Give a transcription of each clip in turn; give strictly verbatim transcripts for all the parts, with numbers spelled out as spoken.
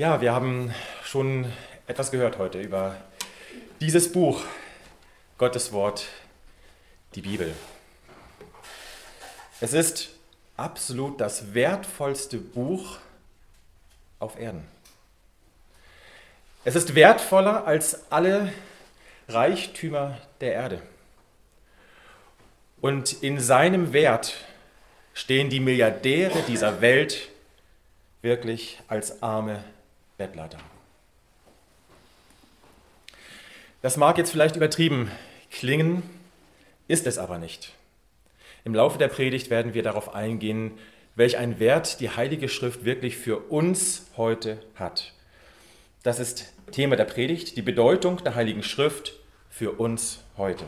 Ja, wir haben schon etwas gehört heute über dieses Buch, Gottes Wort, die Bibel. Es ist absolut das wertvollste Buch auf Erden. Es ist wertvoller als alle Reichtümer der Erde. Und in seinem Wert stehen die Milliardäre dieser Welt wirklich als arme Bettler da. Das mag jetzt vielleicht übertrieben klingen, ist es aber nicht. Im Laufe der Predigt werden wir darauf eingehen, welch einen Wert die Heilige Schrift wirklich für uns heute hat. Das ist Thema der Predigt, die Bedeutung der Heiligen Schrift für uns heute.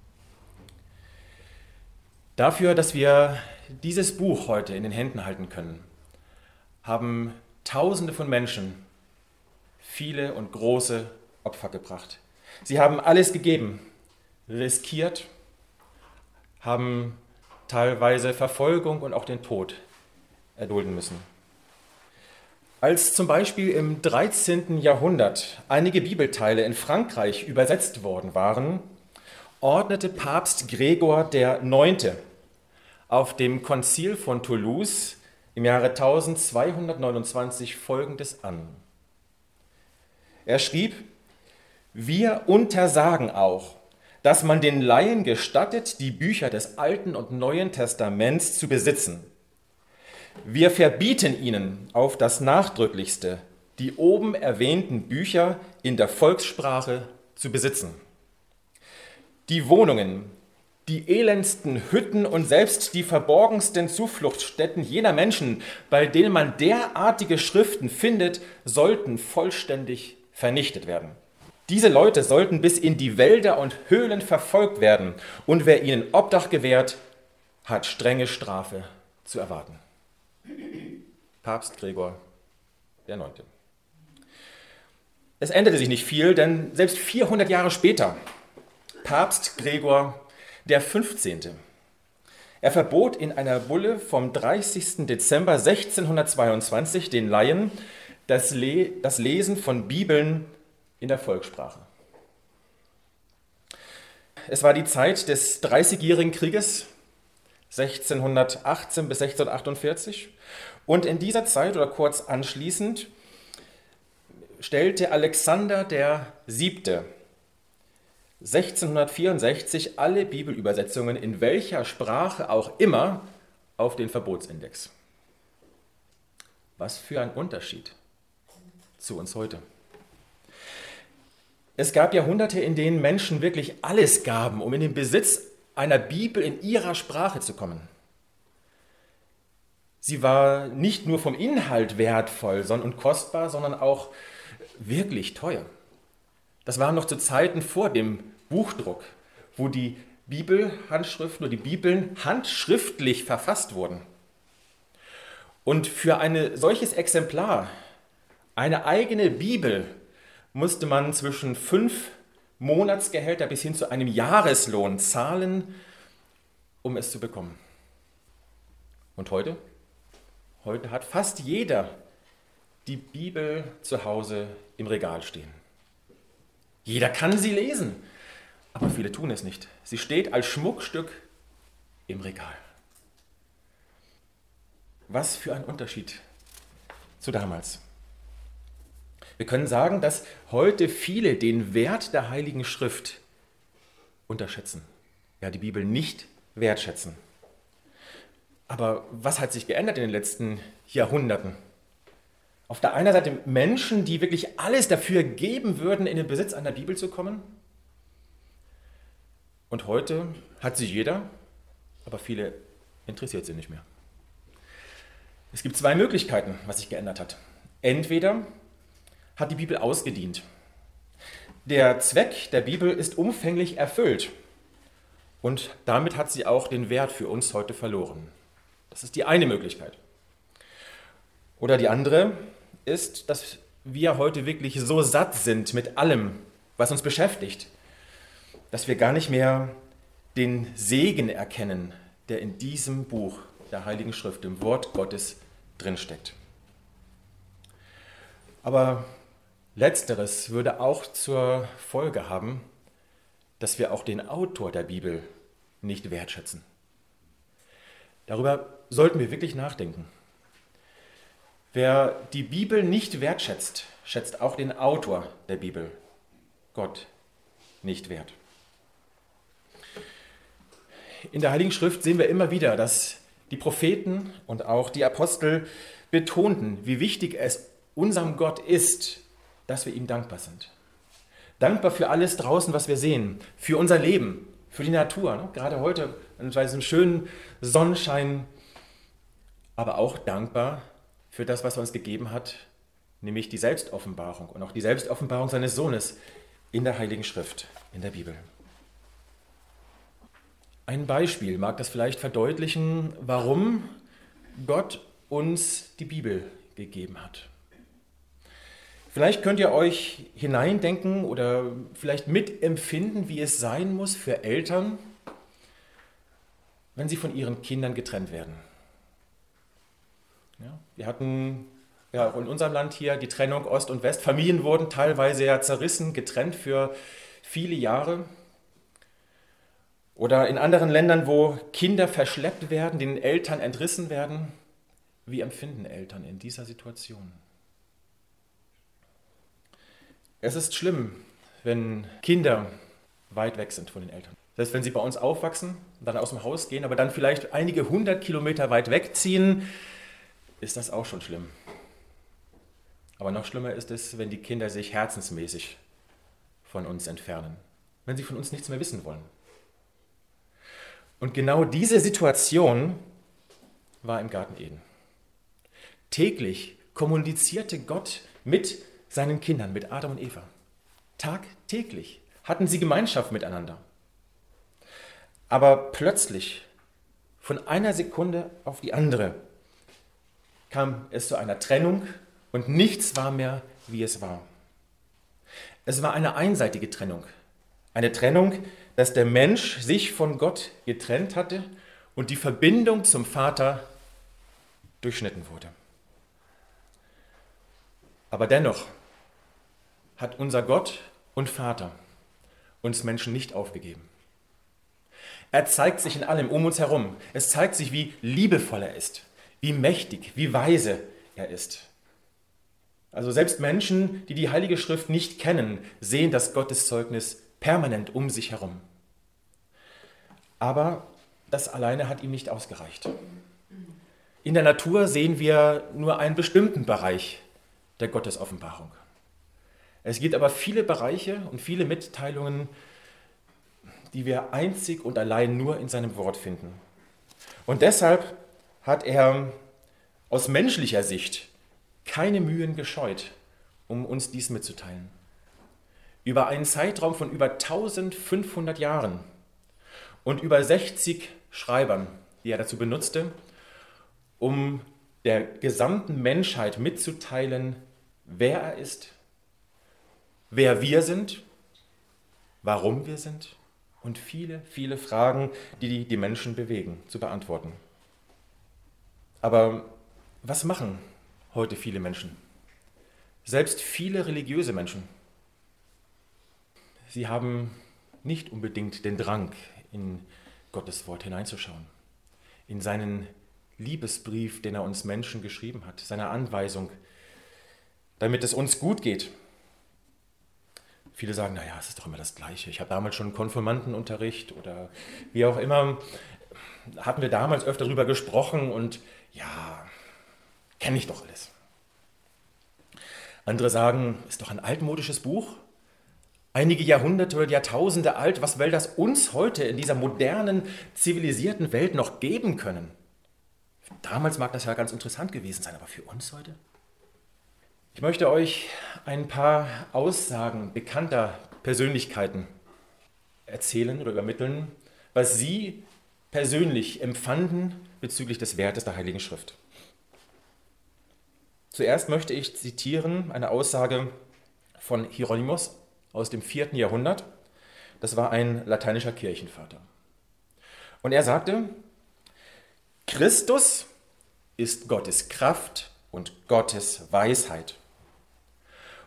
Dafür, dass wir dieses Buch heute in den Händen halten können, haben Tausende von Menschen viele und große Opfer gebracht. Sie haben alles gegeben, riskiert, haben teilweise Verfolgung und auch den Tod erdulden müssen. Als zum Beispiel im dreizehnten Jahrhundert einige Bibelteile in Frankreich übersetzt worden waren, ordnete Papst Gregor der Neunte auf dem Konzil von Toulouse im Jahre eintausendzweihundertneunundzwanzig Folgendes an. Er schrieb: Wir untersagen auch, dass man den Laien gestattet, die Bücher des Alten und Neuen Testaments zu besitzen. Wir verbieten ihnen auf das Nachdrücklichste, die oben erwähnten Bücher in der Volkssprache zu besitzen. Die Wohnungen, die elendsten Hütten und selbst die verborgensten Zufluchtsstätten jener Menschen, bei denen man derartige Schriften findet, sollten vollständig vernichtet werden. Diese Leute sollten bis in die Wälder und Höhlen verfolgt werden, und wer ihnen Obdach gewährt, hat strenge Strafe zu erwarten. Papst Gregor der Neunte. Es änderte sich nicht viel, denn selbst vierhundert Jahre später, Papst Gregor der Fünfzehnte, er verbot in einer Bulle vom dreißigsten Dezember sechzehnhundertzweiundzwanzig den Laien das, Le- das Lesen von Bibeln in der Volkssprache. Es war die Zeit des Dreißigjährigen Krieges, sechzehnhundertachtzehn bis sechzehnhundertachtundvierzig, und in dieser Zeit oder kurz anschließend stellte Alexander der Siebte sechzehnhundertvierundsechzig alle Bibelübersetzungen in welcher Sprache auch immer auf den Verbotsindex. Was für ein Unterschied zu uns heute. Es gab Jahrhunderte, in denen Menschen wirklich alles gaben, um in den Besitz einer Bibel in ihrer Sprache zu kommen. Sie war nicht nur vom Inhalt wertvoll und kostbar, sondern auch wirklich teuer. Das war noch zu Zeiten vor dem Buchdruck, wo die Bibelhandschriften oder die Bibeln handschriftlich verfasst wurden. Und für ein solches Exemplar, eine eigene Bibel, musste man zwischen fünf Monatsgehälter bis hin zu einem Jahreslohn zahlen, um es zu bekommen. Und heute? Heute hat fast jeder die Bibel zu Hause im Regal stehen. Jeder kann sie lesen, aber viele tun es nicht. Sie steht als Schmuckstück im Regal. Was für ein Unterschied zu damals. Wir können sagen, dass heute viele den Wert der Heiligen Schrift unterschätzen, ja, die Bibel nicht wertschätzen. Aber was hat sich geändert in den letzten Jahrhunderten? Auf der einen Seite Menschen, die wirklich alles dafür geben würden, in den Besitz einer Bibel zu kommen. Und heute hat sie jeder, aber viele interessiert sie nicht mehr. Es gibt zwei Möglichkeiten, was sich geändert hat. Entweder hat die Bibel ausgedient. Der Zweck der Bibel ist umfänglich erfüllt und damit hat sie auch den Wert für uns heute verloren. Das ist die eine Möglichkeit. Oder die andere ist, dass wir heute wirklich so satt sind mit allem, was uns beschäftigt, dass wir gar nicht mehr den Segen erkennen, der in diesem Buch der Heiligen Schrift, dem Wort Gottes, drinsteckt. Aber letzteres würde auch zur Folge haben, dass wir auch den Autor der Bibel nicht wertschätzen. Darüber sollten wir wirklich nachdenken. Wer die Bibel nicht wertschätzt, schätzt auch den Autor der Bibel, Gott, nicht wert. In der Heiligen Schrift sehen wir immer wieder, dass die Propheten und auch die Apostel betonten, wie wichtig es unserem Gott ist, dass wir ihm dankbar sind. Dankbar für alles draußen, was wir sehen, für unser Leben, für die Natur, ne? Gerade heute bei diesem schönen Sonnenschein, aber auch dankbar für das, was er uns gegeben hat, nämlich die Selbstoffenbarung und auch die Selbstoffenbarung seines Sohnes in der Heiligen Schrift, in der Bibel. Ein Beispiel mag das vielleicht verdeutlichen, warum Gott uns die Bibel gegeben hat. Vielleicht könnt ihr euch hineindenken oder vielleicht mitempfinden, wie es sein muss für Eltern, wenn sie von ihren Kindern getrennt werden. Ja, wir hatten ja auch in unserem Land hier die Trennung Ost und West. Familien wurden teilweise ja zerrissen, getrennt für viele Jahre. Oder in anderen Ländern, wo Kinder verschleppt werden, den Eltern entrissen werden. Wie empfinden Eltern in dieser Situation? Es ist schlimm, wenn Kinder weit weg sind von den Eltern. Das heißt, wenn sie bei uns aufwachsen, dann aus dem Haus gehen, aber dann vielleicht einige hundert Kilometer weit wegziehen, ist das auch schon schlimm. Aber noch schlimmer ist es, wenn die Kinder sich herzensmäßig von uns entfernen, wenn sie von uns nichts mehr wissen wollen. Und genau diese Situation war im Garten Eden. Täglich kommunizierte Gott mit seinen Kindern, mit Adam und Eva. Tagtäglich hatten sie Gemeinschaft miteinander. Aber plötzlich, von einer Sekunde auf die andere, kam es zu einer Trennung und nichts war mehr, wie es war. Es war eine einseitige Trennung. Eine Trennung, dass der Mensch sich von Gott getrennt hatte und die Verbindung zum Vater durchschnitten wurde. Aber dennoch hat unser Gott und Vater uns Menschen nicht aufgegeben. Er zeigt sich in allem um uns herum. Es zeigt sich, wie liebevoll er ist, wie mächtig, wie weise er ist. Also selbst Menschen, die die Heilige Schrift nicht kennen, sehen das Gotteszeugnis permanent um sich herum. Aber das alleine hat ihm nicht ausgereicht. In der Natur sehen wir nur einen bestimmten Bereich der Gottesoffenbarung. Es gibt aber viele Bereiche und viele Mitteilungen, die wir einzig und allein nur in seinem Wort finden. Und deshalb hat er aus menschlicher Sicht keine Mühen gescheut, um uns dies mitzuteilen. Über einen Zeitraum von über eintausendfünfhundert Jahren und über sechzig Schreibern, die er dazu benutzte, um der gesamten Menschheit mitzuteilen, wer er ist, wer wir sind, warum wir sind und viele, viele Fragen, die die Menschen bewegen, zu beantworten. Aber was machen heute viele Menschen? Selbst viele religiöse Menschen. Sie haben nicht unbedingt den Drang, in Gottes Wort hineinzuschauen, in seinen Liebesbrief, den er uns Menschen geschrieben hat, seine Anweisung, damit es uns gut geht. Viele sagen, naja, es ist doch immer das Gleiche. Ich habe damals schon Konfirmandenunterricht oder wie auch immer, hatten wir damals öfter darüber gesprochen und ja, kenne ich doch alles. Andere sagen, ist doch ein altmodisches Buch, einige Jahrhunderte oder Jahrtausende alt, was will das uns heute in dieser modernen, zivilisierten Welt noch geben können? Damals mag das ja ganz interessant gewesen sein, aber für uns heute? Ich möchte euch ein paar Aussagen bekannter Persönlichkeiten erzählen oder übermitteln, was sie persönlich empfanden bezüglich des Wertes der Heiligen Schrift. Zuerst möchte ich zitieren eine Aussage von Hieronymus aus dem vierten Jahrhundert. Das war ein lateinischer Kirchenvater. Und er sagte, Christus ist Gottes Kraft und Gottes Weisheit.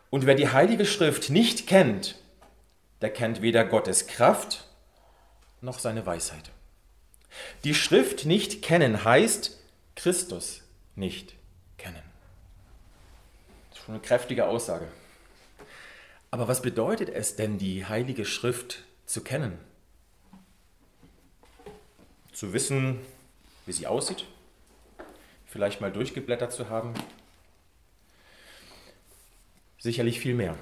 Und wer die Heilige Schrift nicht kennt, der kennt weder Gottes Kraft noch seine Weisheit. Die Schrift nicht kennen heißt Christus nicht kennen. Das ist schon eine kräftige Aussage. Aber was bedeutet es denn, die Heilige Schrift zu kennen? Zu wissen, wie sie aussieht? Vielleicht mal durchgeblättert zu haben? Sicherlich viel mehr.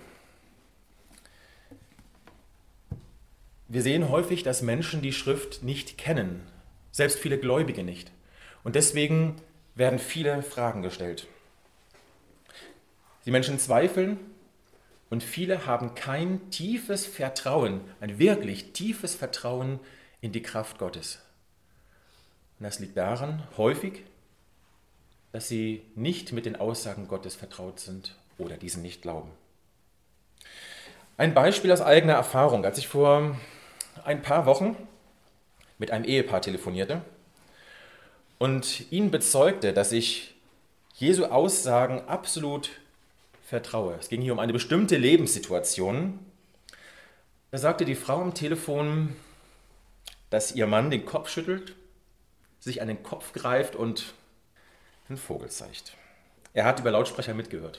Wir sehen häufig, dass Menschen die Schrift nicht kennen, selbst viele Gläubige nicht. Und deswegen werden viele Fragen gestellt. Die Menschen zweifeln und viele haben kein tiefes Vertrauen, ein wirklich tiefes Vertrauen in die Kraft Gottes. Und das liegt daran, häufig, dass sie nicht mit den Aussagen Gottes vertraut sind oder diesen nicht glauben. Ein Beispiel aus eigener Erfahrung. Als ich vor ein paar Wochen mit einem Ehepaar telefonierte und ihnen bezeugte, dass ich Jesu Aussagen absolut vertraue. Es ging hier um eine bestimmte Lebenssituation. Da sagte die Frau am Telefon, dass ihr Mann den Kopf schüttelt, sich an den Kopf greift und einen Vogel zeigt. Er hat über Lautsprecher mitgehört.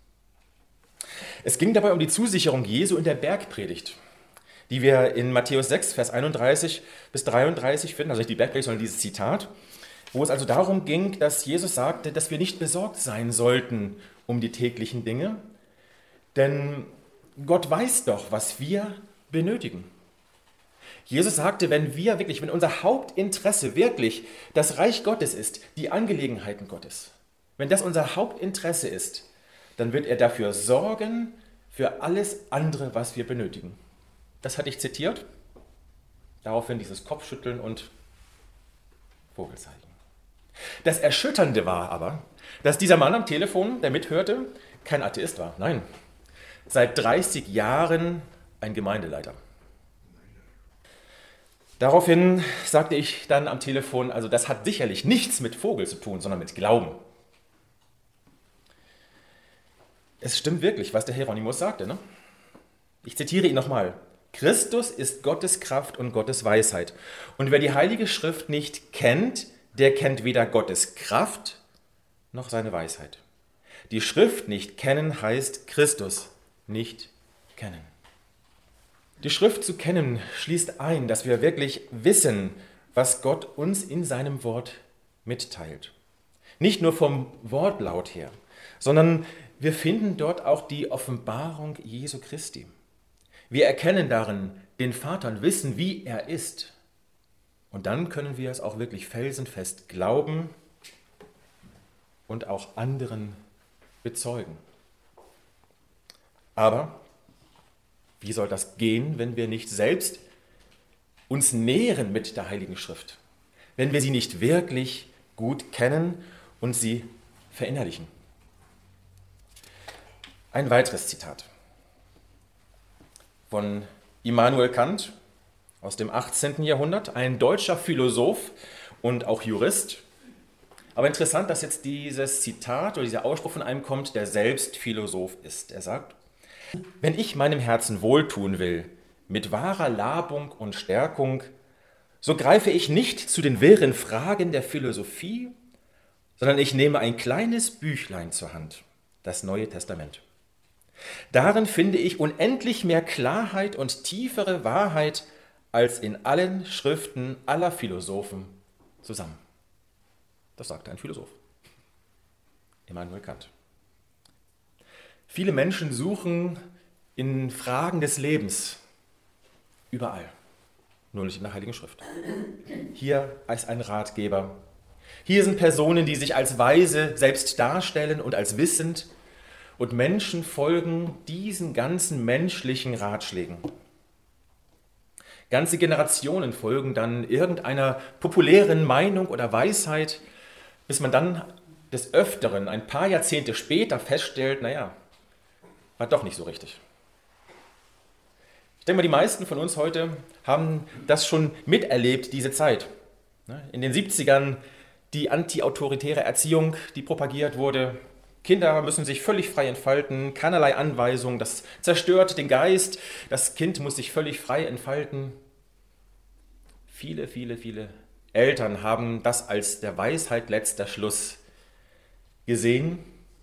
Es ging dabei um die Zusicherung Jesu in der Bergpredigt, die wir in Matthäus sechs, Vers einunddreißig bis dreiunddreißig finden, also nicht die Bergpredigt, sondern dieses Zitat, wo es also darum ging, dass Jesus sagte, dass wir nicht besorgt sein sollten um die täglichen Dinge, denn Gott weiß doch, was wir benötigen. Jesus sagte, wenn wir wirklich, wenn unser Hauptinteresse wirklich das Reich Gottes ist, die Angelegenheiten Gottes, wenn das unser Hauptinteresse ist, dann wird er dafür sorgen, für alles andere, was wir benötigen. Das hatte ich zitiert. Daraufhin dieses Kopfschütteln und Vogelzeichen. Das Erschütternde war aber, dass dieser Mann am Telefon, der mithörte, kein Atheist war. Nein, seit dreißig Jahren ein Gemeindeleiter. Daraufhin sagte ich dann am Telefon, also das hat sicherlich nichts mit Vogel zu tun, sondern mit Glauben. Es stimmt wirklich, was der Hieronymus sagte. Ne? Ich zitiere ihn nochmal. Christus ist Gottes Kraft und Gottes Weisheit. Und wer die Heilige Schrift nicht kennt, der kennt weder Gottes Kraft noch seine Weisheit. Die Schrift nicht kennen heißt Christus nicht kennen. Die Schrift zu kennen schließt ein, dass wir wirklich wissen, was Gott uns in seinem Wort mitteilt. Nicht nur vom Wortlaut her, sondern wir finden dort auch die Offenbarung Jesu Christi. Wir erkennen darin den Vater und wissen, wie er ist. Und dann können wir es auch wirklich felsenfest glauben und auch anderen bezeugen. Aber wie soll das gehen, wenn wir nicht selbst uns nähren mit der Heiligen Schrift? Wenn wir sie nicht wirklich gut kennen und sie verinnerlichen? Ein weiteres Zitat von Immanuel Kant aus dem achtzehnten Jahrhundert, ein deutscher Philosoph und auch Jurist. Aber interessant, dass jetzt dieses Zitat oder dieser Ausspruch von einem kommt, der selbst Philosoph ist. Er sagt, wenn ich meinem Herzen wohltun will, mit wahrer Labung und Stärkung, so greife ich nicht zu den wirren Fragen der Philosophie, sondern ich nehme ein kleines Büchlein zur Hand, das Neue Testament. Darin finde ich unendlich mehr Klarheit und tiefere Wahrheit als in allen Schriften aller Philosophen zusammen. Das sagte ein Philosoph, Immanuel Kant. Viele Menschen suchen in Fragen des Lebens überall, nur nicht in der Heiligen Schrift. Hier als ein Ratgeber. Hier sind Personen, die sich als weise selbst darstellen und als wissend, und Menschen folgen diesen ganzen menschlichen Ratschlägen. Ganze Generationen folgen dann irgendeiner populären Meinung oder Weisheit, bis man dann des Öfteren ein paar Jahrzehnte später feststellt, naja, war doch nicht so richtig. Ich denke mal, die meisten von uns heute haben das schon miterlebt, diese Zeit. In den siebzigern die antiautoritäre Erziehung, die propagiert wurde, Kinder müssen sich völlig frei entfalten, keinerlei Anweisung, das zerstört den Geist, das Kind muss sich völlig frei entfalten. Viele, viele, viele Eltern haben das als der Weisheit letzter Schluss gesehen,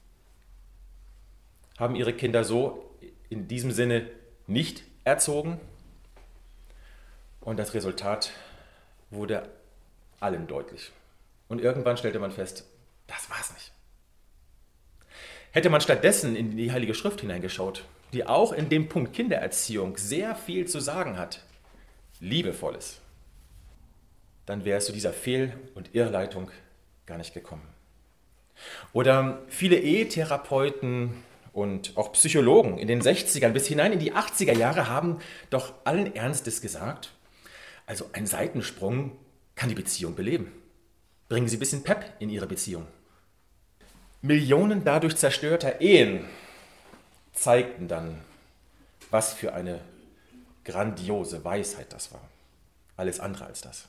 haben ihre Kinder so in diesem Sinne nicht erzogen und das Resultat wurde allen deutlich. Und irgendwann stellte man fest, das war's nicht. Hätte man stattdessen in die Heilige Schrift hineingeschaut, die auch in dem Punkt Kindererziehung sehr viel zu sagen hat, Liebevolles, dann wäre es zu dieser Fehl- und Irrleitung gar nicht gekommen. Oder viele Ehetherapeuten und auch Psychologen in den sechzigern bis hinein in die achtziger Jahre haben doch allen Ernstes gesagt, also ein Seitensprung kann die Beziehung beleben. Bringen Sie ein bisschen Pep in Ihre Beziehung. Millionen dadurch zerstörter Ehen zeigten dann, was für eine grandiose Weisheit das war. Alles andere als das.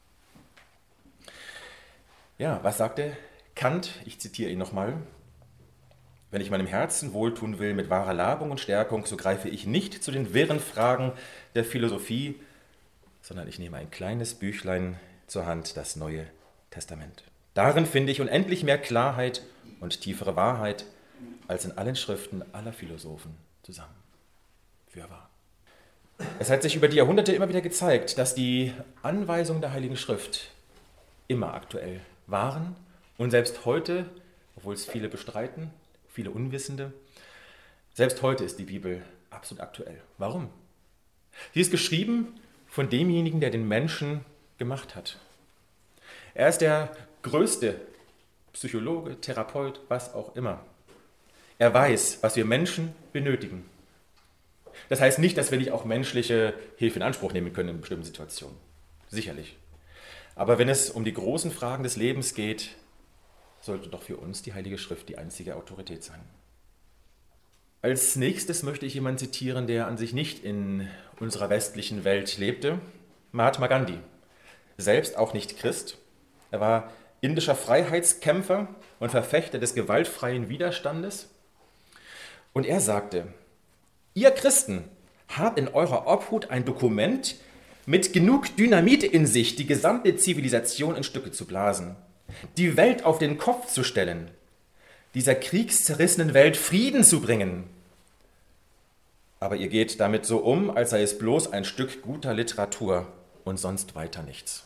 Ja, was sagte Kant? Ich zitiere ihn nochmal. Wenn ich meinem Herzen wohltun will mit wahrer Labung und Stärkung, so greife ich nicht zu den wirren Fragen der Philosophie, sondern ich nehme ein kleines Büchlein zur Hand, das Neue Testament. Darin finde ich unendlich mehr Klarheit und tiefere Wahrheit als in allen Schriften aller Philosophen zusammen. Fürwahr. Es hat sich über die Jahrhunderte immer wieder gezeigt, dass die Anweisungen der Heiligen Schrift immer aktuell waren und selbst heute, obwohl es viele bestreiten, viele Unwissende, selbst heute ist die Bibel absolut aktuell. Warum? Sie ist geschrieben von demjenigen, der den Menschen gemacht hat. Er ist der größte Psychologe, Therapeut, was auch immer. Er weiß, was wir Menschen benötigen. Das heißt nicht, dass wir nicht auch menschliche Hilfe in Anspruch nehmen können in bestimmten Situationen. Sicherlich. Aber wenn es um die großen Fragen des Lebens geht, sollte doch für uns die Heilige Schrift die einzige Autorität sein. Als nächstes möchte ich jemanden zitieren, der an sich nicht in unserer westlichen Welt lebte, Mahatma Gandhi. Selbst auch nicht Christ. Er war indischer Freiheitskämpfer und Verfechter des gewaltfreien Widerstandes. Und er sagte, ihr Christen habt in eurer Obhut ein Dokument mit genug Dynamit in sich, die gesamte Zivilisation in Stücke zu blasen, die Welt auf den Kopf zu stellen, dieser kriegszerrissenen Welt Frieden zu bringen. Aber ihr geht damit so um, als sei es bloß ein Stück guter Literatur und sonst weiter nichts.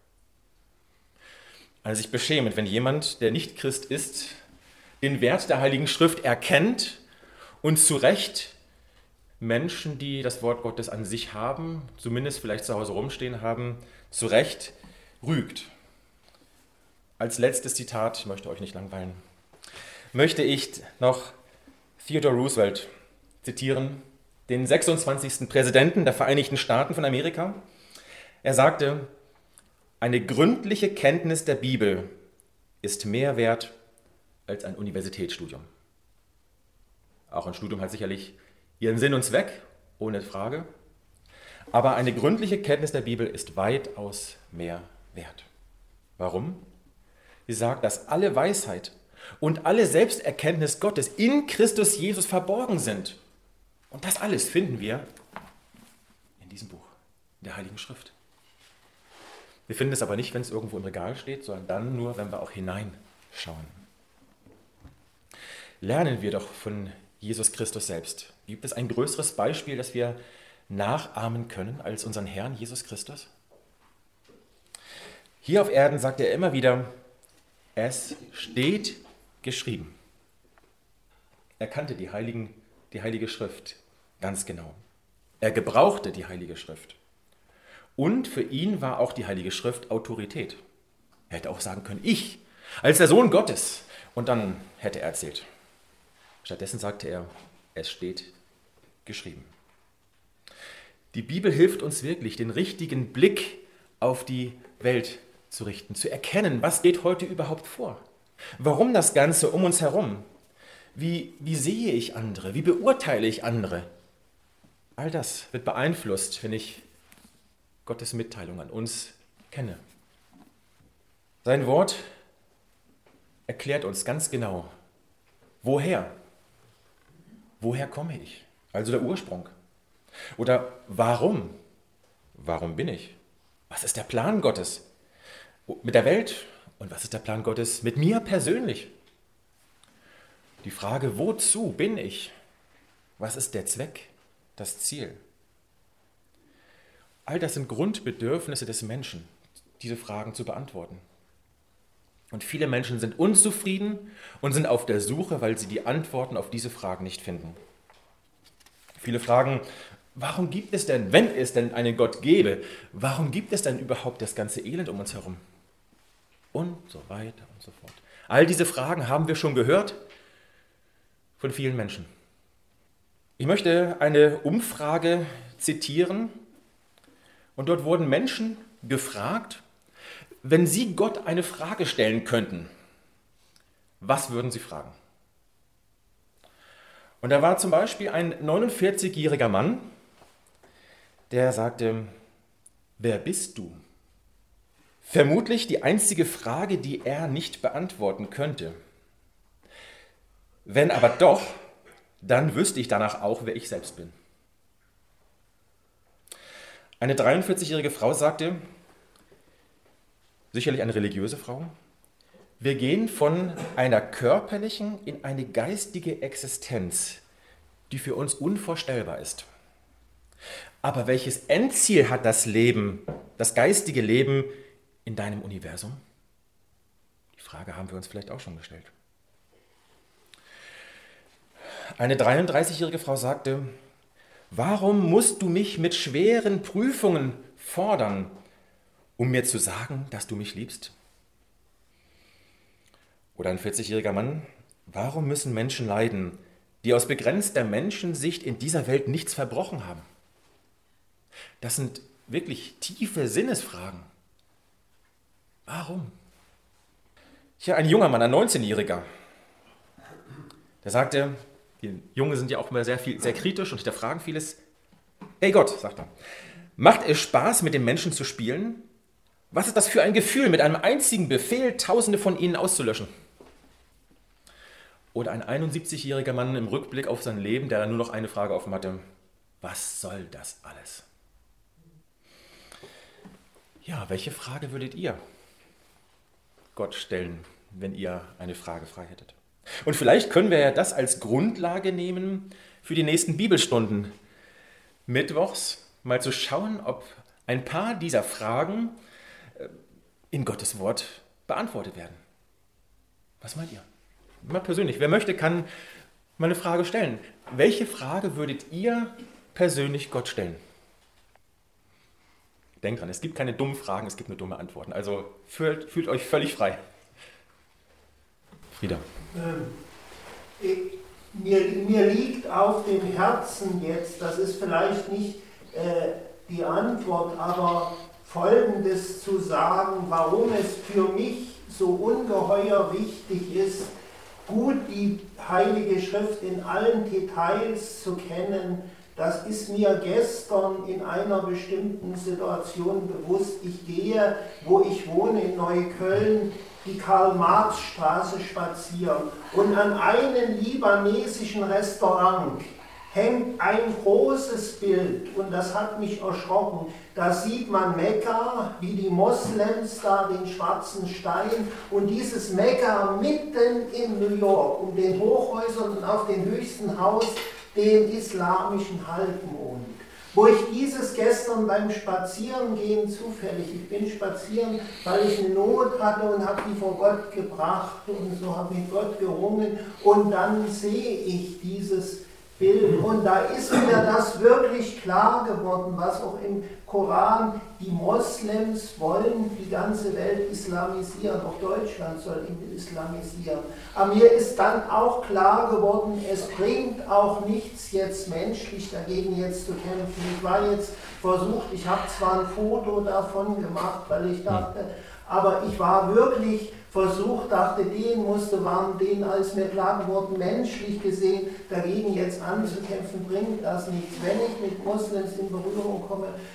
Also sich beschämend, wenn jemand, der nicht Christ ist, den Wert der Heiligen Schrift erkennt und zu Recht Menschen, die das Wort Gottes an sich haben, zumindest vielleicht zu Hause rumstehen haben, zu Recht rügt. Als letztes Zitat, ich möchte euch nicht langweilen, möchte ich noch Theodore Roosevelt zitieren, den sechsundzwanzigsten Präsidenten der Vereinigten Staaten von Amerika. Er sagte, eine gründliche Kenntnis der Bibel ist mehr wert als ein Universitätsstudium. Auch ein Studium hat sicherlich ihren Sinn und Zweck, ohne Frage. Aber eine gründliche Kenntnis der Bibel ist weitaus mehr wert. Warum? Sie sagt, dass alle Weisheit und alle Selbsterkenntnis Gottes in Christus Jesus verborgen sind. Und das alles finden wir in diesem Buch, in der Heiligen Schrift. Wir finden es aber nicht, wenn es irgendwo im Regal steht, sondern dann nur, wenn wir auch hineinschauen. Lernen wir doch von Jesus Christus selbst. Gibt es ein größeres Beispiel, das wir nachahmen können als unseren Herrn Jesus Christus? Hier auf Erden sagt er immer wieder, es steht geschrieben. Er kannte die, Heiligen, die Heilige Schrift ganz genau. Er gebrauchte die Heilige Schrift. Und für ihn war auch die Heilige Schrift Autorität. Er hätte auch sagen können, ich, als der Sohn Gottes. Und dann hätte er erzählt. Stattdessen sagte er, es steht geschrieben. Die Bibel hilft uns wirklich, den richtigen Blick auf die Welt zu richten, zu erkennen, was geht heute überhaupt vor? Warum das Ganze um uns herum? Wie, wie sehe ich andere? Wie beurteile ich andere? All das wird beeinflusst, wenn ich Gottes Mitteilung an uns kenne. Sein Wort erklärt uns ganz genau, woher? Woher komme ich? Also der Ursprung. Oder warum? Warum bin ich? Was ist der Plan Gottes mit der Welt? Und was ist der Plan Gottes mit mir persönlich? Die Frage, wozu bin ich? Was ist der Zweck, das Ziel? All das sind Grundbedürfnisse des Menschen, diese Fragen zu beantworten. Und viele Menschen sind unzufrieden und sind auf der Suche, weil sie die Antworten auf diese Fragen nicht finden. Viele fragen, warum gibt es denn, wenn es denn einen Gott gäbe, warum gibt es denn überhaupt das ganze Elend um uns herum? Und so weiter und so fort. All diese Fragen haben wir schon gehört von vielen Menschen. Ich möchte eine Umfrage zitieren und dort wurden Menschen gefragt, wenn sie Gott eine Frage stellen könnten, was würden sie fragen? Und da war zum Beispiel ein neunundvierzigjähriger Mann, der sagte, wer bist du? Vermutlich die einzige Frage, die er nicht beantworten könnte. Wenn aber doch, dann wüsste ich danach auch, wer ich selbst bin. Eine dreiundvierzigjährige Frau sagte, sicherlich eine religiöse Frau, wir gehen von einer körperlichen in eine geistige Existenz, die für uns unvorstellbar ist. Aber welches Endziel hat das Leben, das geistige Leben in deinem Universum? Die Frage haben wir uns vielleicht auch schon gestellt. Eine dreiunddreißigjährige Frau sagte, warum musst du mich mit schweren Prüfungen fordern, um mir zu sagen, dass du mich liebst? Oder ein vierzigjähriger Mann, warum müssen Menschen leiden, die aus begrenzter Menschensicht in dieser Welt nichts verbrochen haben? Das sind wirklich tiefe Sinnesfragen. Warum? Ja, ein junger Mann, ein neunzehnjähriger, der sagte, die Jungen sind ja auch immer sehr, viel, sehr kritisch und hinterfragen vieles. Hey Gott, sagt er, macht es Spaß, mit den Menschen zu spielen? Was ist das für ein Gefühl, mit einem einzigen Befehl Tausende von ihnen auszulöschen? Oder ein einundsiebzigjähriger Mann im Rückblick auf sein Leben, der nur noch eine Frage offen hatte. Was soll das alles? Ja, welche Frage würdet ihr Gott stellen, wenn ihr eine Frage frei hättet? Und vielleicht können wir ja das als Grundlage nehmen für die nächsten Bibelstunden. Mittwochs mal zu schauen, ob ein paar dieser Fragen in Gottes Wort beantwortet werden. Was meint ihr? Mal persönlich. Wer möchte, kann mal eine Frage stellen. Welche Frage würdet ihr persönlich Gott stellen? Denkt dran, es gibt keine dummen Fragen, es gibt nur dumme Antworten. Also fühlt, fühlt euch völlig frei. Frieda. Ähm, ich, mir, mir liegt auf dem Herzen jetzt, das ist vielleicht nicht äh, die Antwort, aber Folgendes zu sagen, warum es für mich so ungeheuer wichtig ist, gut die Heilige Schrift in allen Details zu kennen. Das ist mir gestern in einer bestimmten Situation bewusst. Ich gehe, wo ich wohne, in Neukölln, die Karl-Marx-Straße spazieren und an einem libanesischen Restaurant hängt ein großes Bild und das hat mich erschrocken. Da sieht man Mekka, wie die Moslems da den schwarzen Stein und dieses Mekka mitten in New York, um den Hochhäusern und auf dem höchsten Haus den islamischen Halbmond. Wo ich dieses gestern beim Spazierengehen zufällig, ich bin spazieren, weil ich eine Not hatte und habe die vor Gott gebracht und so habe ich mit Gott gerungen und dann sehe ich dieses Bild und da ist mir das wirklich klar geworden, was auch im Koran, die Moslems wollen die ganze Welt islamisieren, auch Deutschland soll ihn islamisieren. Aber mir ist dann auch klar geworden, es bringt auch nichts jetzt menschlich dagegen jetzt zu kämpfen. Ich war jetzt versucht, ich habe zwar ein Foto davon gemacht, weil ich dachte, aber ich war wirklich versucht, dachte, den musste warnen, den als mir klar geworden, menschlich gesehen, dagegen jetzt anzukämpfen, bringt das nichts. Wenn ich mit Moslems in Berührung komme,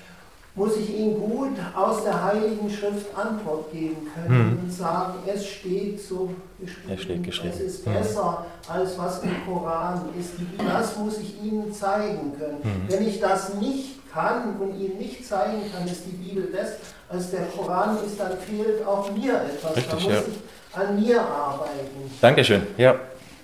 muss ich Ihnen gut aus der Heiligen Schrift Antwort geben können Mhm. und sagen, es steht so Es steht geschrieben. es ist Mhm. besser, als was im Koran ist. Das muss ich Ihnen zeigen können. Mhm. Wenn ich das nicht kann und Ihnen nicht zeigen kann, ist die Bibel besser als der Koran ist, dann fehlt auch mir etwas. Richtig, da muss ja. ich an mir arbeiten. Dankeschön. Ja.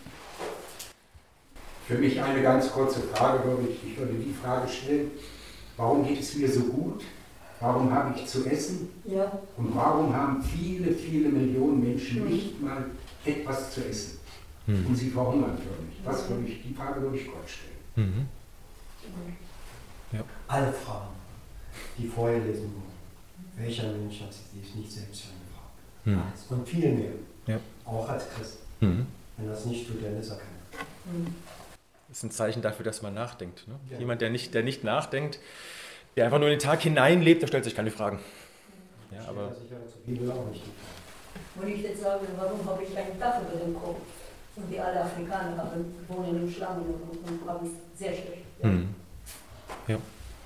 Für mich eine ganz kurze Frage würde ich, ich würde die Frage stellen, warum geht es mir so gut? Warum habe ich zu essen? Ja. Und warum haben viele, viele Millionen Menschen Mhm. nicht mal etwas zu essen? Mhm. Und sie verhungern förmlich. Das würde ich, die Frage würde ich Gott stellen. Mhm. Alle Fragen, die vorher lesen wurden. Welcher Mensch hat sich dies nicht selbst angefragt? Mhm. Und viel mehr. Ja. Auch als Christ. Mhm. Wenn das nicht tut, dann ist er keiner. Das ist ein Zeichen dafür, dass man nachdenkt. Ne? Ja. Jemand, der nicht, der nicht nachdenkt, der einfach nur in den Tag hineinlebt, der stellt sich keine Fragen. Ja, aber Stellt er sich ja zur Bibel auch nicht die Frage. Und ich jetzt sage, warum habe ich ein Dach über dem Kopf? Und wie alle Afrikaner haben, wohnen im Schlamm und, und haben es sehr schlecht. Ja. Mhm. Ja.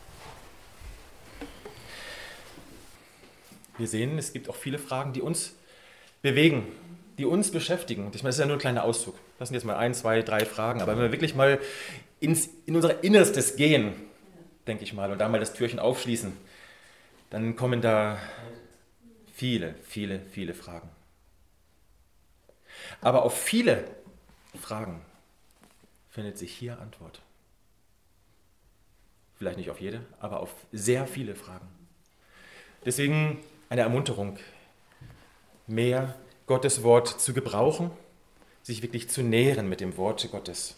Wir sehen, es gibt auch viele Fragen, die uns bewegen, die uns beschäftigen. Ich meine, das ist ja nur ein kleiner Auszug. Das sind jetzt mal ein, zwei, drei Fragen. Aber wenn wir wirklich mal ins, in unser Innerstes gehen, denke ich mal, und da mal das Türchen aufschließen, dann kommen da viele, viele, viele Fragen. Aber auf viele Fragen findet sich hier Antwort. Vielleicht nicht auf jede, aber auf sehr viele Fragen. Deswegen eine Ermunterung, mehr Gottes Wort zu gebrauchen, sich wirklich zu nähren mit dem Wort Gottes.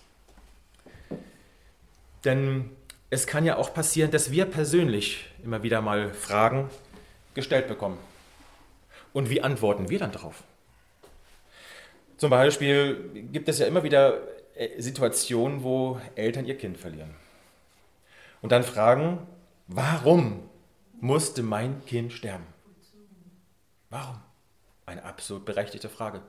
Denn es kann ja auch passieren, dass wir persönlich immer wieder mal Fragen gestellt bekommen. Und wie antworten wir dann darauf? Zum Beispiel gibt es ja immer wieder Situationen, wo Eltern ihr Kind verlieren. Und dann fragen, warum musste mein Kind sterben? Warum? Eine absolut berechtigte Frage.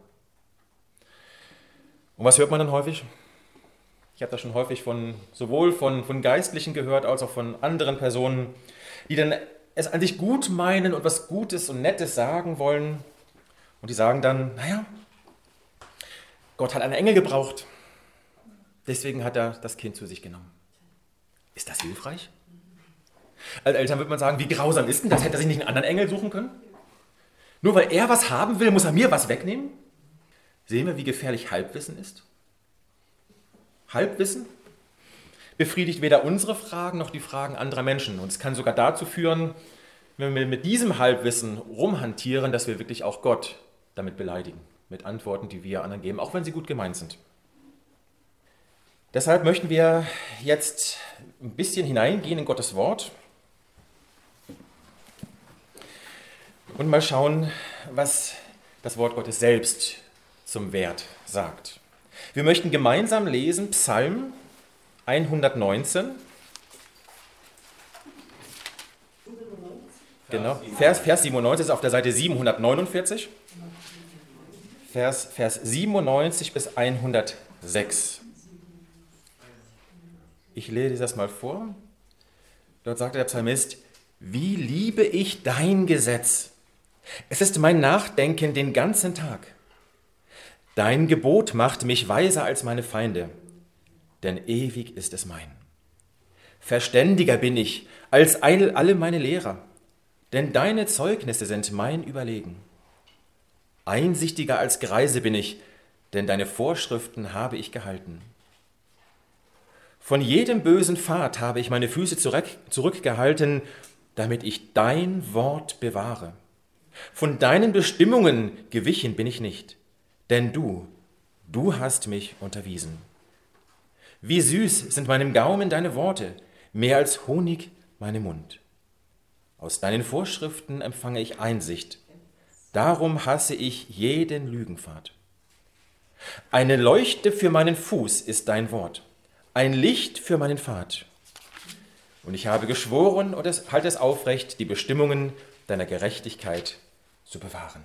Und was hört man dann häufig? Ich habe das schon häufig von sowohl von, von Geistlichen gehört, als auch von anderen Personen, die dann es an sich gut meinen und was Gutes und Nettes sagen wollen. Und die sagen dann, naja, Gott hat einen Engel gebraucht. Deswegen hat er das Kind zu sich genommen. Ist das hilfreich? Als Eltern würde man sagen, wie grausam ist denn das? Hätte er sich nicht einen anderen Engel suchen können? Nur weil er was haben will, muss er mir was wegnehmen? Sehen wir, wie gefährlich Halbwissen ist? Halbwissen befriedigt weder unsere Fragen noch die Fragen anderer Menschen. Und es kann sogar dazu führen, wenn wir mit diesem Halbwissen rumhantieren, dass wir wirklich auch Gott damit beleidigen. Mit Antworten, die wir anderen geben, auch wenn sie gut gemeint sind. Deshalb möchten wir jetzt ein bisschen hineingehen in Gottes Wort und mal schauen, was das Wort Gottes selbst zum Wert sagt. Wir möchten gemeinsam lesen Psalm hundertneunzehn. Genau, Vers, Vers siebenundneunzig ist auf der Seite siebenhundertneunundvierzig. Vers, Vers siebenundneunzig bis hundertsechs. Ich lese das mal vor. Dort sagt der Psalmist, wie liebe ich dein Gesetz. Es ist mein Nachdenken den ganzen Tag. Dein Gebot macht mich weiser als meine Feinde, denn ewig ist es mein. Verständiger bin ich als alle meine Lehrer, denn deine Zeugnisse sind mein Überlegen. Einsichtiger als Greise bin ich, denn deine Vorschriften habe ich gehalten. Von jedem bösen Pfad habe ich meine Füße zurück, zurückgehalten, damit ich dein Wort bewahre. Von deinen Bestimmungen gewichen bin ich nicht, denn du, du hast mich unterwiesen. Wie süß sind meinem Gaumen deine Worte, mehr als Honig meinem Mund. Aus deinen Vorschriften empfange ich Einsicht, darum hasse ich jeden Lügenpfad. Eine Leuchte für meinen Fuß ist dein Wort, ein Licht für meinen Pfad. Und ich habe geschworen und es, halte es aufrecht, die Bestimmungen deiner Gerechtigkeit zu bewahren.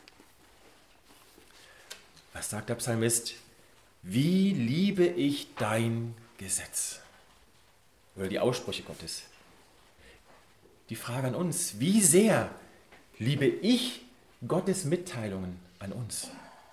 Was sagt der Psalmist? Wie liebe ich dein Gesetz? Oder die Aussprüche Gottes. die Frage an uns, wie sehr liebe ich Gottes Mitteilungen an uns?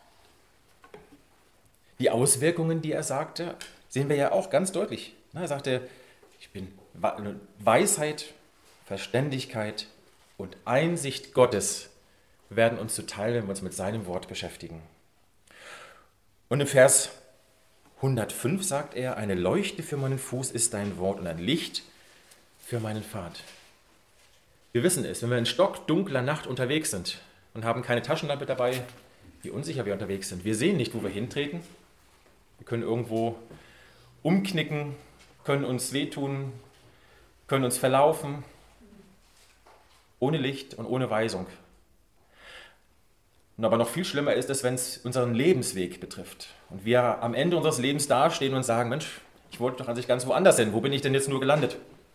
Die Auswirkungen, die er sagte, sehen wir ja auch ganz deutlich. Er sagte, ich bin Weisheit, Verständigkeit und Einsicht Gottes werden uns zuteil, wenn wir uns mit seinem Wort beschäftigen. Und im Vers hundertfünf sagt er, eine Leuchte für meinen Fuß ist dein Wort und ein Licht für meinen Pfad. Wir wissen es, wenn wir in stockdunkler Nacht unterwegs sind und haben keine Taschenlampe dabei, wie unsicher wir unterwegs sind. Wir sehen nicht, wo wir hintreten. Wir können irgendwo umknicken, können uns wehtun, können uns verlaufen, ohne Licht und ohne Weisung. Und aber noch viel schlimmer ist es, wenn es unseren Lebensweg betrifft und wir am Ende unseres Lebens dastehen und sagen, Mensch, ich wollte doch an sich ganz woanders hin, wo bin ich denn jetzt nur gelandet?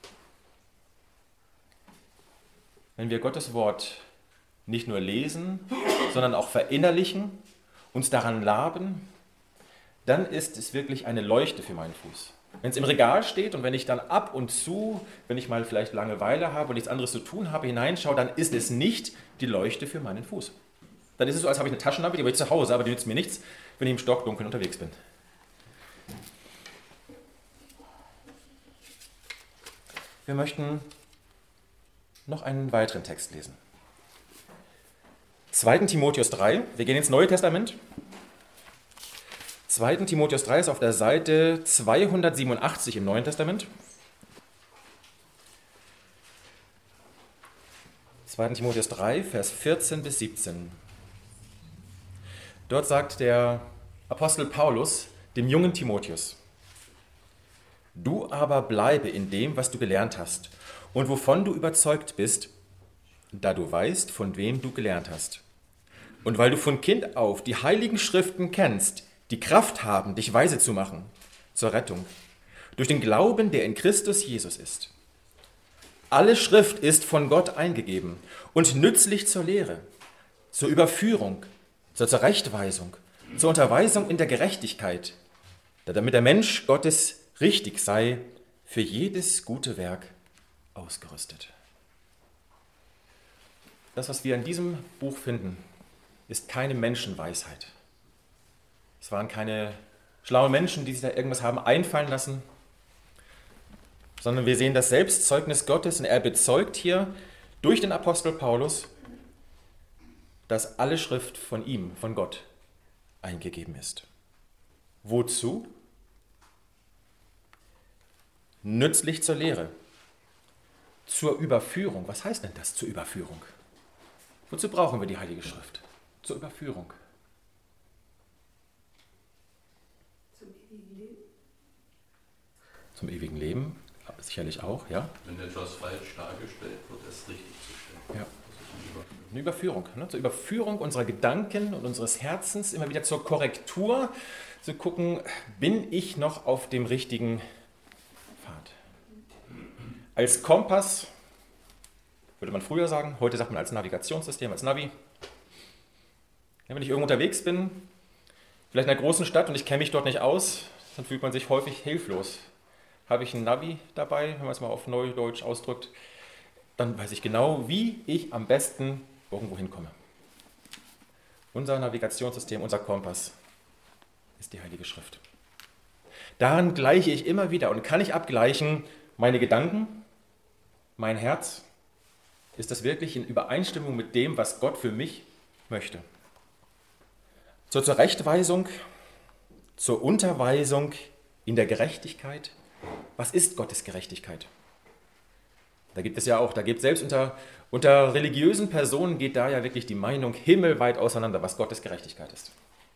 Wenn wir Gottes Wort nicht nur lesen, sondern auch verinnerlichen, uns daran laben, dann ist es wirklich eine Leuchte für meinen Fuß. Wenn es im Regal steht und wenn ich dann ab und zu, wenn ich mal vielleicht Langeweile habe und nichts anderes zu tun habe, hineinschaue, dann ist es nicht die Leuchte für meinen Fuß. Dann ist es so, als habe ich eine Taschenlampe, die habe ich zu Hause, aber die nützt mir nichts, wenn ich im Stockdunkeln unterwegs bin. Wir möchten noch einen weiteren Text lesen. zweiter Timotheus drei, wir gehen ins Neue Testament. zweiter Timotheus drei ist auf der Seite zweihundertsiebenundachtzig im Neuen Testament. zweiter Timotheus drei, Vers vierzehn bis siebzehn. Dort sagt der Apostel Paulus dem jungen Timotheus: Du aber bleibe in dem, was du gelernt hast und wovon du überzeugt bist, da du weißt, von wem du gelernt hast. Und weil du von Kind auf die heiligen Schriften kennst, die Kraft haben, dich weise zu machen zur Rettung, durch den Glauben, der in Christus Jesus ist. Alle Schrift ist von Gott eingegeben und nützlich zur Lehre, zur Überführung, zur Zurechtweisung, zur Unterweisung in der Gerechtigkeit, damit der Mensch Gottes richtig sei, für jedes gute Werk ausgerüstet. Das, was wir in diesem Buch finden, ist keine Menschenweisheit. Es waren keine schlauen Menschen, die sich da irgendwas haben einfallen lassen, sondern wir sehen das Selbstzeugnis Gottes und er bezeugt hier durch den Apostel Paulus, dass alle Schrift von ihm, von Gott, eingegeben ist. Wozu? Nützlich zur Lehre, zur Überführung. Was heißt denn das, zur Überführung? Wozu brauchen wir die Heilige Schrift? Zur Überführung. Zum ewigen Leben. Zum ewigen Leben, sicherlich auch, ja. Wenn etwas falsch dargestellt wird, es richtig zu stellen. Ja. Eine Überführung, ne? Zur Überführung unserer Gedanken und unseres Herzens, immer wieder zur Korrektur, zu gucken, bin ich noch auf dem richtigen Pfad. Als Kompass, würde man früher sagen, heute sagt man als Navigationssystem, als Navi. Ja, wenn ich irgendwo unterwegs bin, vielleicht in einer großen Stadt und ich kenne mich dort nicht aus, dann fühlt man sich häufig hilflos. Habe ich ein Navi dabei, wenn man es mal auf Neudeutsch ausdrückt, dann weiß ich genau, wie ich am besten irgendwo hinkomme. Unser Navigationssystem, unser Kompass ist die Heilige Schrift. Daran gleiche ich immer wieder und kann ich abgleichen, meine Gedanken, mein Herz, ist das wirklich in Übereinstimmung mit dem, was Gott für mich möchte. Zur Zurechtweisung, zur Unterweisung in der Gerechtigkeit. Was ist Gottes Gerechtigkeit? Da gibt es ja auch, da gibt es selbst unter, unter religiösen Personen geht da ja wirklich die Meinung himmelweit auseinander, was Gottes Gerechtigkeit ist.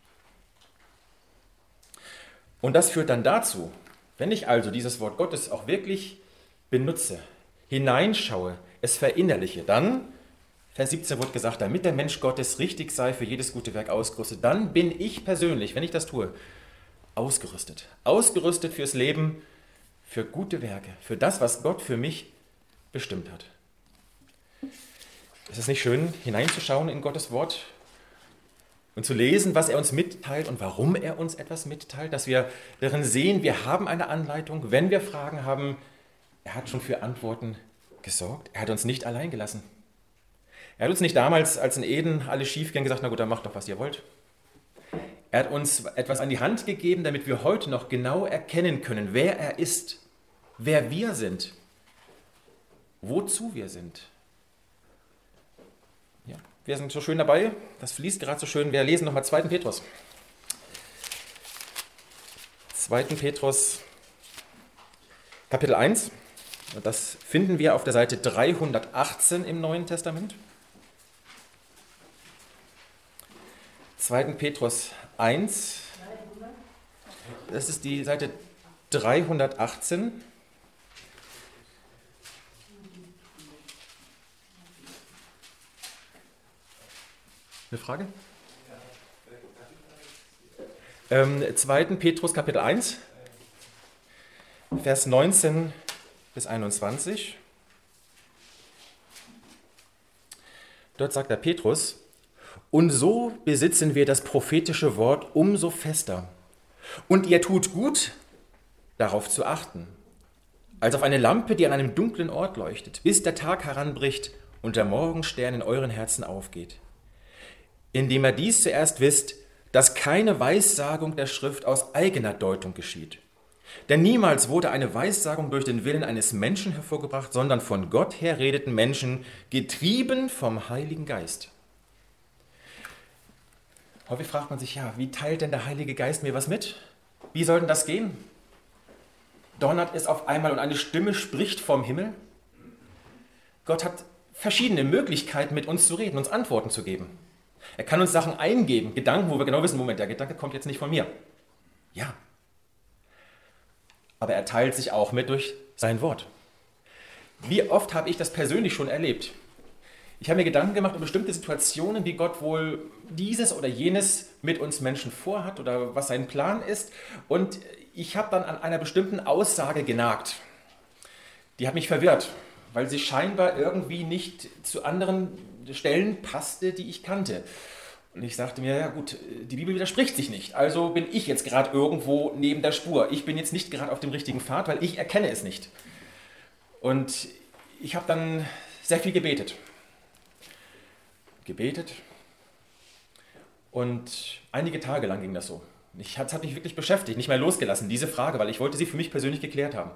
Und das führt dann dazu, wenn ich also dieses Wort Gottes auch wirklich benutze, hineinschaue, es verinnerliche, dann, Vers siebzehn wird gesagt, damit der Mensch Gottes richtig sei, für jedes gute Werk ausgerüstet, dann bin ich persönlich, wenn ich das tue, ausgerüstet. Ausgerüstet fürs Leben, für gute Werke, für das, was Gott für mich bestimmt hat. Ist es nicht schön, hineinzuschauen in Gottes Wort und zu lesen, was er uns mitteilt und warum er uns etwas mitteilt, dass wir darin sehen, wir haben eine Anleitung, wenn wir Fragen haben, er hat schon für Antworten gesorgt. Er hat uns nicht allein gelassen. Er hat uns nicht damals, als in Eden alles schief ging, gesagt, na gut, dann macht doch, was ihr wollt. Er hat uns etwas an die Hand gegeben, damit wir heute noch genau erkennen können, wer er ist, wer wir sind, wozu wir sind. Ja, wir sind so schön dabei, das fließt gerade so schön. Wir lesen nochmal zweiten Petrus. zweiten Petrus, Kapitel eins. Das finden wir auf der Seite dreihundertachtzehn im Neuen Testament. zweiten Petrus eins, das ist die Seite dreihundertachtzehn. Eine Frage? Ähm, zweiten Petrus Kapitel eins, Vers neunzehn bis einundzwanzig. Dort sagt der Petrus: Und so besitzen wir das prophetische Wort umso fester. Und ihr tut gut, darauf zu achten, als auf eine Lampe, die an einem dunklen Ort leuchtet, bis der Tag heranbricht und der Morgenstern in euren Herzen aufgeht. Indem ihr dies zuerst wisst, dass keine Weissagung der Schrift aus eigener Deutung geschieht. Denn niemals wurde eine Weissagung durch den Willen eines Menschen hervorgebracht, sondern von Gott her redeten Menschen, getrieben vom Heiligen Geist. Häufig fragt man sich, ja, wie teilt denn der Heilige Geist mir was mit? Wie soll denn das gehen? Donnert es auf einmal und eine Stimme spricht vom Himmel? Gott hat verschiedene Möglichkeiten, mit uns zu reden, uns Antworten zu geben. Er kann uns Sachen eingeben, Gedanken, wo wir genau wissen, Moment, der Gedanke kommt jetzt nicht von mir. Ja. Aber er teilt sich auch mit durch sein Wort. Wie oft habe ich das persönlich schon erlebt? Ich habe mir Gedanken gemacht um bestimmte Situationen, wie Gott wohl dieses oder jenes mit uns Menschen vorhat oder was sein Plan ist. Und ich habe dann an einer bestimmten Aussage genagt. Die hat mich verwirrt, weil sie scheinbar irgendwie nicht zu anderen Stellen passte, die ich kannte. Und ich sagte mir, ja gut, die Bibel widerspricht sich nicht. Also bin ich jetzt gerade irgendwo neben der Spur. Ich bin jetzt nicht gerade auf dem richtigen Pfad, weil ich erkenne es nicht. Und ich habe dann sehr viel gebetet. Gebetet. Und einige Tage lang ging das so. Ich, das hat mich wirklich beschäftigt, nicht mehr losgelassen, diese Frage, weil ich wollte sie für mich persönlich geklärt haben.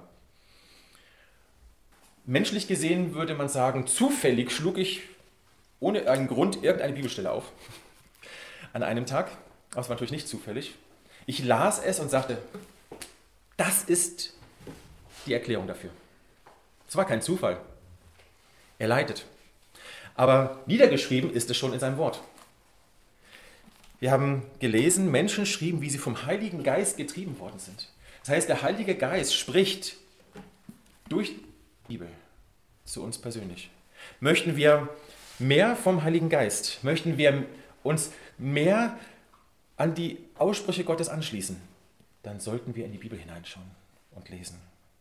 Menschlich gesehen würde man sagen, zufällig schlug ich ohne einen Grund irgendeine Bibelstelle auf. An einem Tag, aber es war natürlich nicht zufällig. Ich las es und sagte, das ist die Erklärung dafür. Es war kein Zufall. Er leitet. Aber niedergeschrieben ist es schon in seinem Wort. Wir haben gelesen, Menschen schrieben, wie sie vom Heiligen Geist getrieben worden sind. Das heißt, der Heilige Geist spricht durch die Bibel zu uns persönlich. Möchten wir mehr vom Heiligen Geist? Möchten wir uns mehr an die Aussprüche Gottes anschließen? Dann sollten wir in die Bibel hineinschauen und lesen.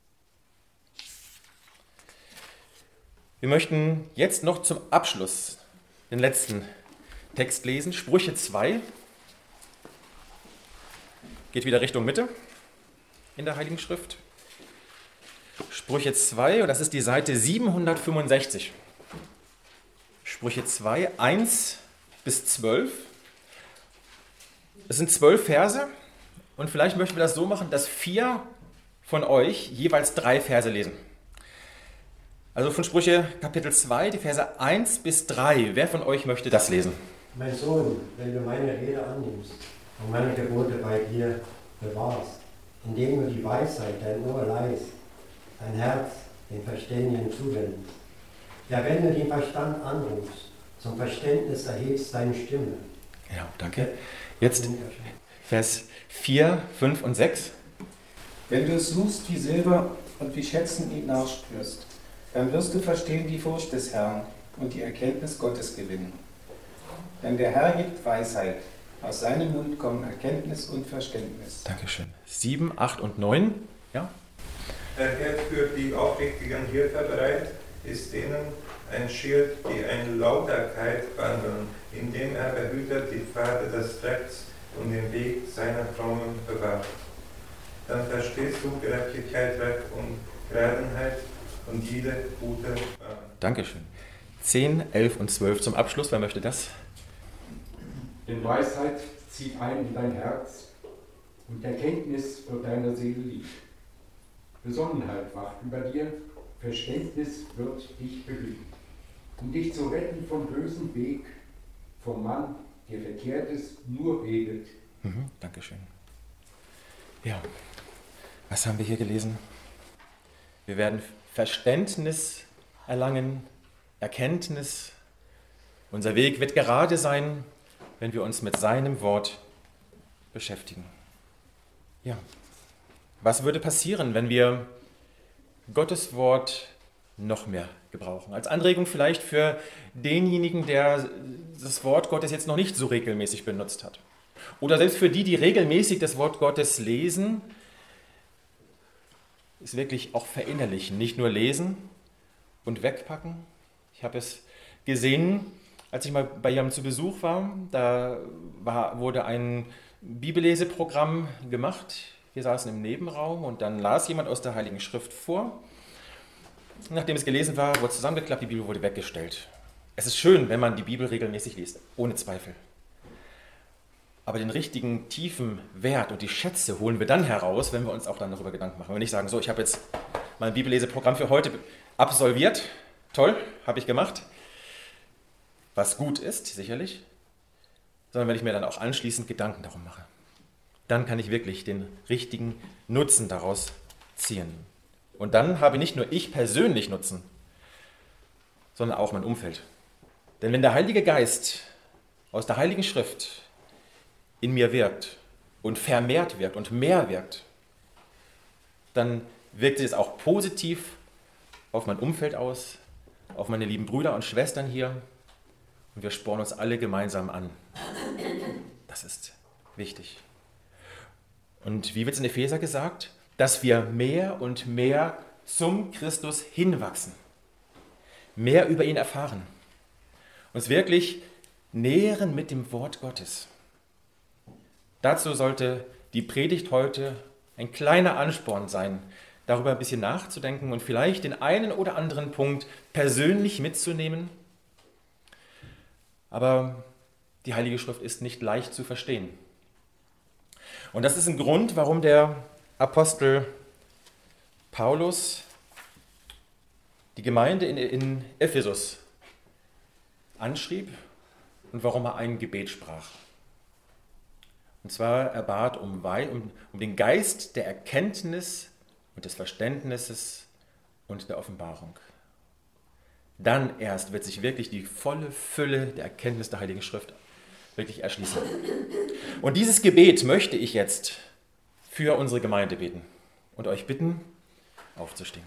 Wir möchten jetzt noch zum Abschluss den letzten Text lesen, Sprüche zwei. Geht wieder Richtung Mitte in der Heiligen Schrift. Sprüche zwei, und das ist die Seite siebenhundertfünfundsechzig. Sprüche zwei, eins bis zwölf. Es sind zwölf Verse und vielleicht möchten wir das so machen, dass vier von euch jeweils drei Verse lesen. Also von Sprüche Kapitel zwei, die Verse eins bis drei. Wer von euch möchte das lesen? Mein Sohn, wenn du meine Rede annimmst und meine Gebote bei dir bewahrst, indem du die Weisheit dein Ohr leihst, dein Herz den Verständigen zuwendest. Ja, wenn du den Verstand anrufst, zum Verständnis erhebst deine Stimme. Ja, danke. Jetzt Vers vier, fünf und sechs. Wenn du suchst wie Silber und wie Schätzen ihn nachspürst, dann wirst du verstehen die Furcht des Herrn und die Erkenntnis Gottes gewinnen. Denn der Herr gibt Weisheit, aus seinem Mund kommen Erkenntnis und Verständnis. Dankeschön. sieben, acht und neun. Ja? Er hält für die aufrichtigen Hirte bereit, ist denen ein Schild, die in Lauterkeit wandeln, indem er behütet die Pfade des Rechts und den Weg seiner Frommen bewahrt. Dann verstehst du Gerechtigkeit, Recht und Geradenheit und jede gute Gabe. Dankeschön. zehn, elf und zwölf zum Abschluss. Wer möchte das? Denn Weisheit zieht ein in dein Herz und Erkenntnis wird deiner Seele lieb. Besonnenheit wacht über dir, Verständnis wird dich behüten, um dich zu retten vom bösen Weg, vom Mann, der Verkehrtes nur redet. Mhm, Dankeschön. Ja, was haben wir hier gelesen? Wir werden Verständnis erlangen, Erkenntnis. Unser Weg wird gerade sein, wenn wir uns mit seinem Wort beschäftigen. Ja, was würde passieren, wenn wir Gottes Wort noch mehr gebrauchen? Als Anregung vielleicht für denjenigen, der das Wort Gottes jetzt noch nicht so regelmäßig benutzt hat. Oder selbst für die, die regelmäßig das Wort Gottes lesen, ist wirklich auch verinnerlichen, nicht nur lesen und wegpacken. Ich habe es gesehen, als ich mal bei jemandem zu Besuch war, da war, wurde ein Bibelleseprogramm gemacht. Wir saßen im Nebenraum und dann las jemand aus der Heiligen Schrift vor. Nachdem es gelesen war, wurde zusammengeklappt, die Bibel wurde weggestellt. Es ist schön, wenn man die Bibel regelmäßig liest, ohne Zweifel. Aber den richtigen tiefen Wert und die Schätze holen wir dann heraus, wenn wir uns auch dann darüber Gedanken machen. Wenn wir nicht sagen, so, ich habe jetzt mein Bibelleseprogramm für heute absolviert, toll, habe ich gemacht, was gut ist, sicherlich, sondern wenn ich mir dann auch anschließend Gedanken darum mache. Dann kann ich wirklich den richtigen Nutzen daraus ziehen. Und dann habe nicht nur ich persönlich Nutzen, sondern auch mein Umfeld. Denn wenn der Heilige Geist aus der Heiligen Schrift in mir wirkt und vermehrt wirkt und mehr wirkt, dann wirkt es auch positiv auf mein Umfeld aus, auf meine lieben Brüder und Schwestern hier und wir spornen uns alle gemeinsam an. Das ist wichtig. Und wie wird es in Epheser gesagt? Dass wir mehr und mehr zum Christus hinwachsen, mehr über ihn erfahren, uns wirklich nähren mit dem Wort Gottes. Dazu sollte die Predigt heute ein kleiner Ansporn sein, darüber ein bisschen nachzudenken und vielleicht den einen oder anderen Punkt persönlich mitzunehmen. Aber die Heilige Schrift ist nicht leicht zu verstehen. Und das ist ein Grund, warum der Apostel Paulus die Gemeinde in, in Ephesus anschrieb und warum er ein Gebet sprach. Und zwar, er bat um, um, um den Geist der Erkenntnis und des Verständnisses und der Offenbarung. Dann erst wird sich wirklich die volle Fülle der Erkenntnis der Heiligen Schrift wirklich erschließen. Und dieses Gebet möchte ich jetzt für unsere Gemeinde beten und euch bitten, aufzustehen.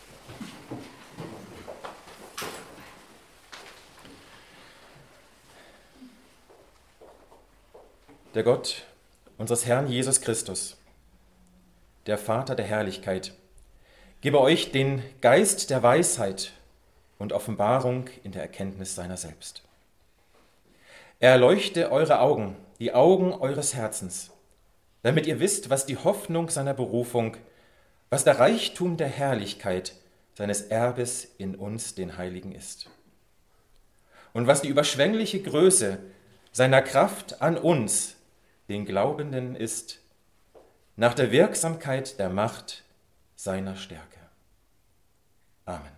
Der Gott unseres Herrn Jesus Christus, der Vater der Herrlichkeit, gebe euch den Geist der Weisheit und Offenbarung in der Erkenntnis seiner selbst. Er erleuchte eure Augen, die Augen eures Herzens, damit ihr wisst, was die Hoffnung seiner Berufung, was der Reichtum der Herrlichkeit seines Erbes in uns, den Heiligen, ist. Und was die überschwängliche Größe seiner Kraft an uns, den Glaubenden, ist, nach der Wirksamkeit der Macht seiner Stärke. Amen.